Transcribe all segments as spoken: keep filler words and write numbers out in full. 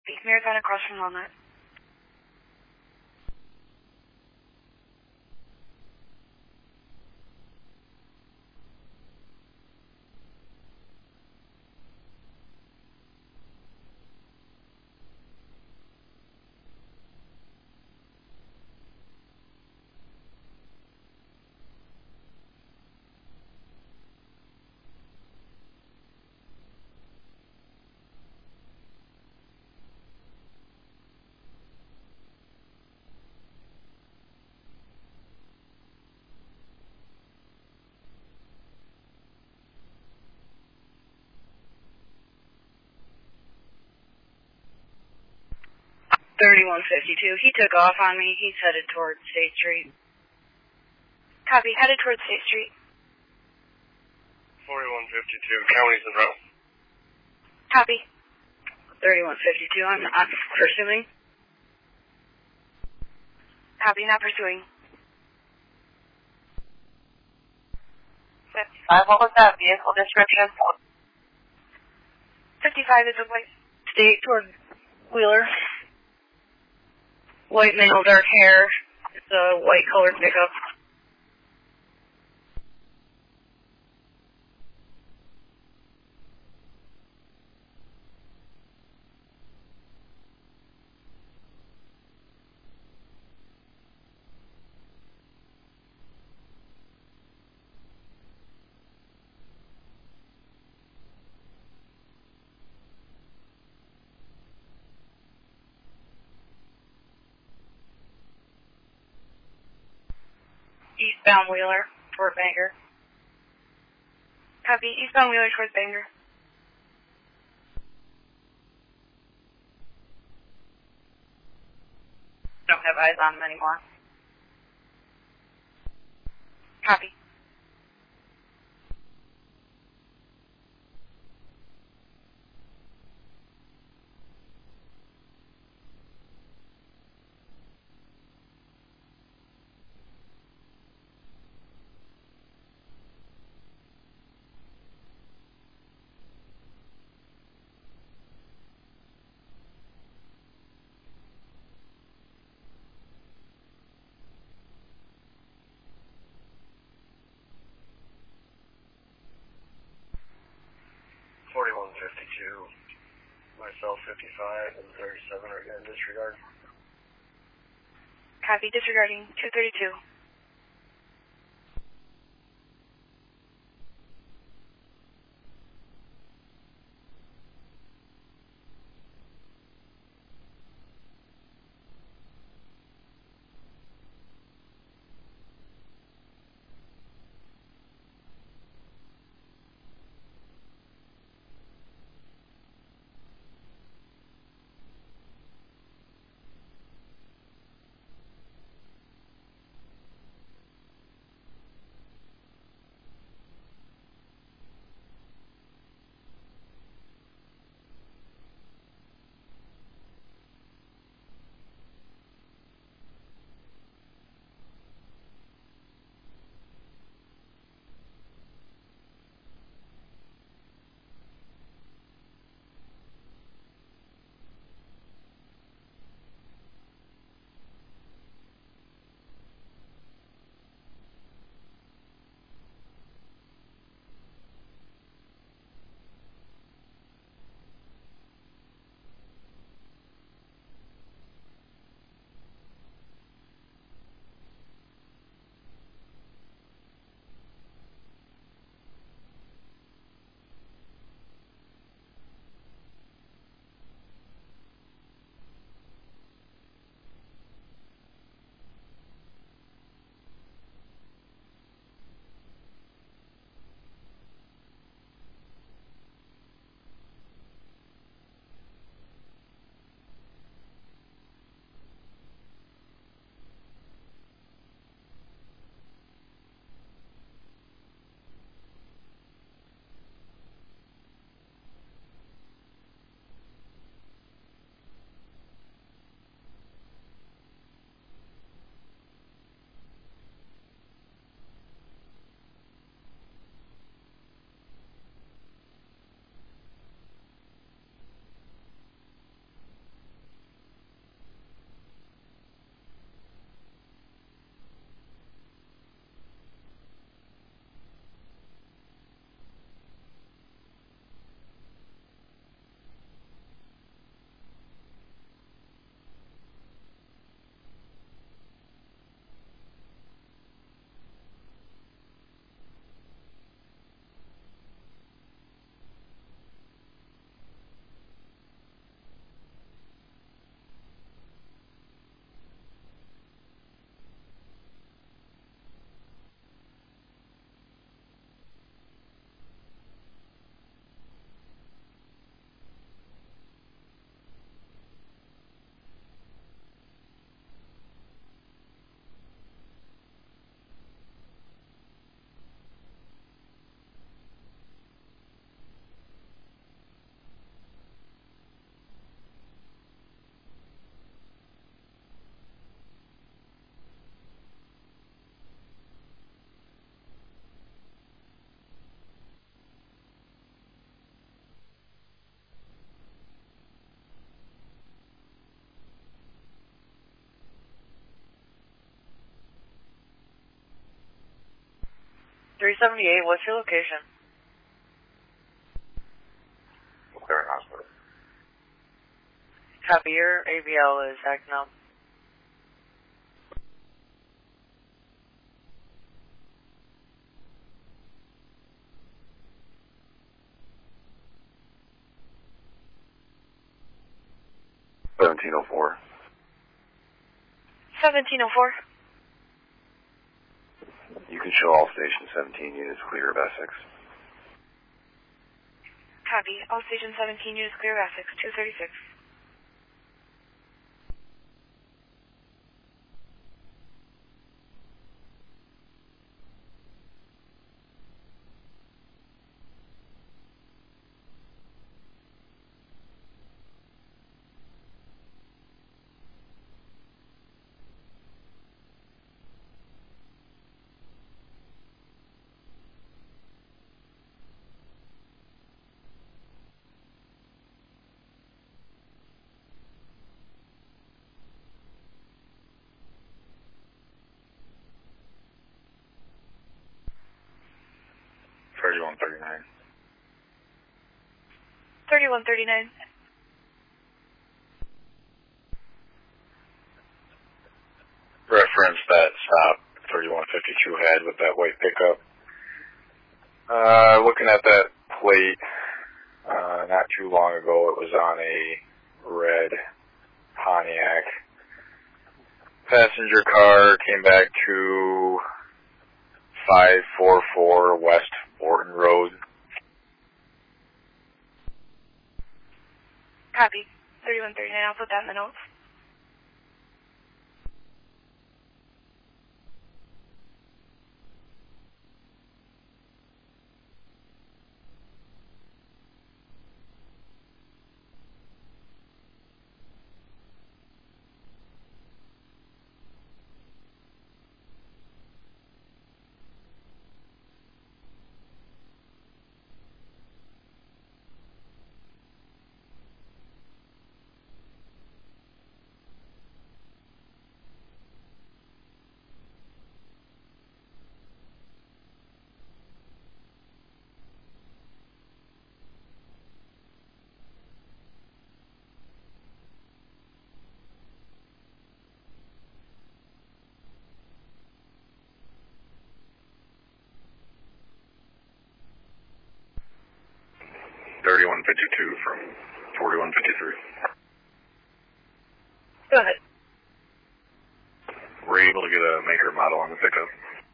Marathon across from Walnut. thirty-one fifty-two. He took off on me. He's headed towards State Street. Copy. Headed towards State Street. forty-one fifty-two. County's en route. Copy. thirty-one fifty-two. I'm not pursuing. Copy. Not pursuing. fifty-five. What was that vehicle description? fifty-five is a white State toward Wheeler. White male, dark hair. It's a white colored pickup. Eastbound Wheeler, toward Bangor. Copy. Eastbound Wheeler towards Bangor. Don't have eyes on him anymore. Copy. forty-one fifty-two. Myself, fifty-five, and thirty-seven are in disregard. Copy. Disregarding. two thirty-two. three seventy-eight, what's your location? McLaren Hospital. Copy, your A B L is acting up. seventeen oh four. seventeen oh four. You can show all station seventeen units clear of Essex. Copy. All station seventeen units clear of Essex, two thirty-six. thirty-one thirty-nine. thirty-one thirty-nine. Reference that stop thirty-one fifty-two had with that white pickup. Uh, looking at that plate, uh, not too long ago it was on a red Pontiac. Passenger car came back to five forty-four West Orton Road. Copy. thirty-one thirty-nine, I'll put that in the notes. thirty-one fifty-two from forty-one fifty-three. Go ahead. We're able to get a maker model on the pickup.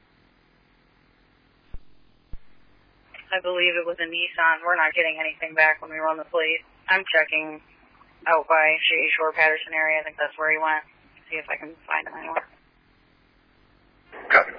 I believe it was a Nissan. We're not getting anything back when we run the plate. I'm checking out by Shady Shore, Patterson area. I think that's where he went. See if I can find him anywhere. Copy.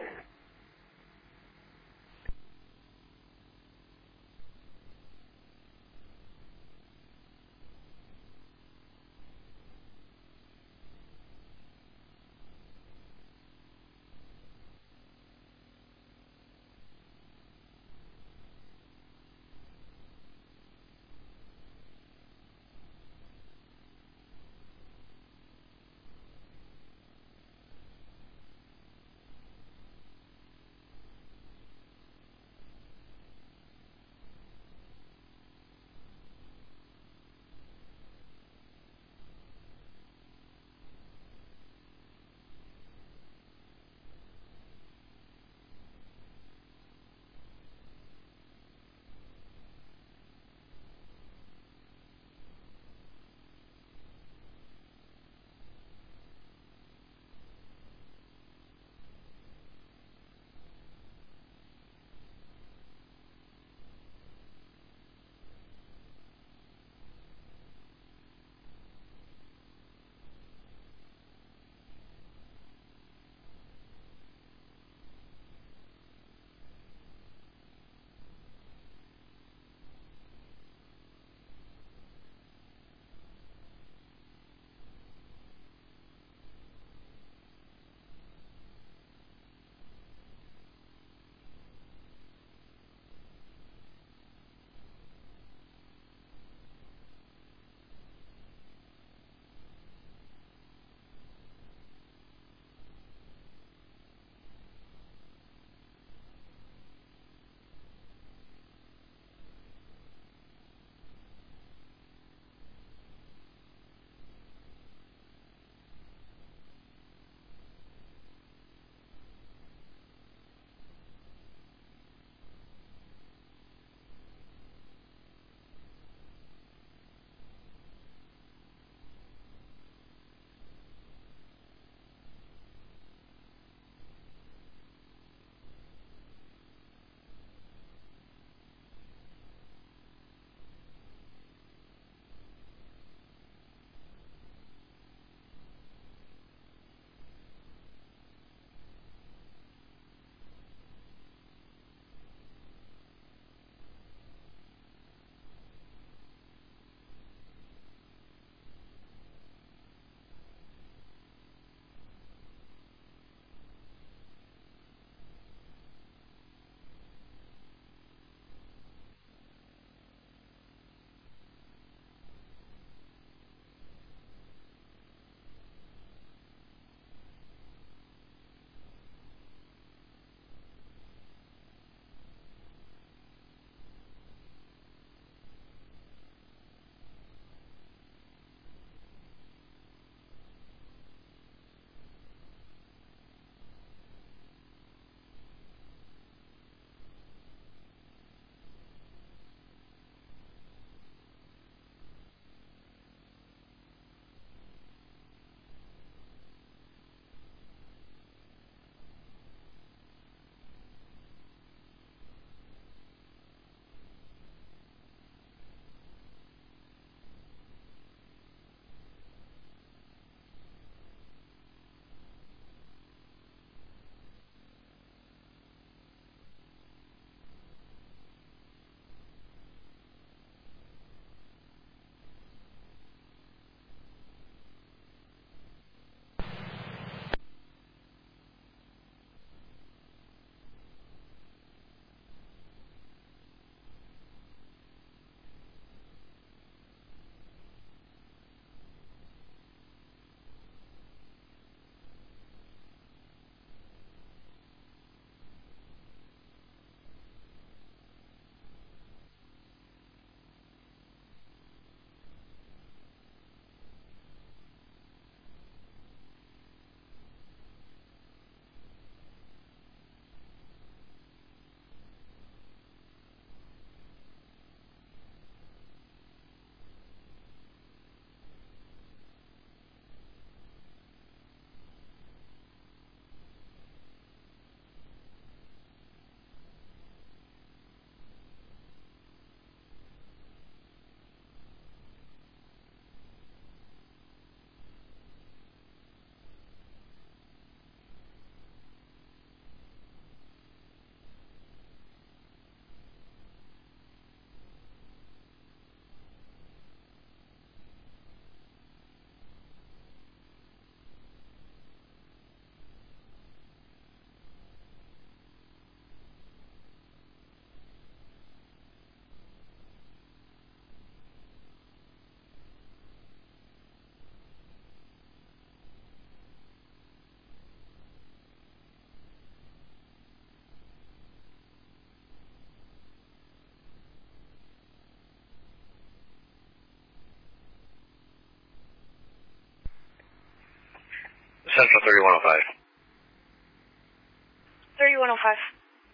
Central thirty-one oh five. thirty-one oh five.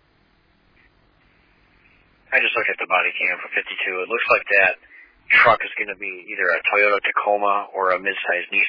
I just looked at the body cam for fifty-two. It looks like that truck is going to be either a Toyota Tacoma or a mid-sized Nissan.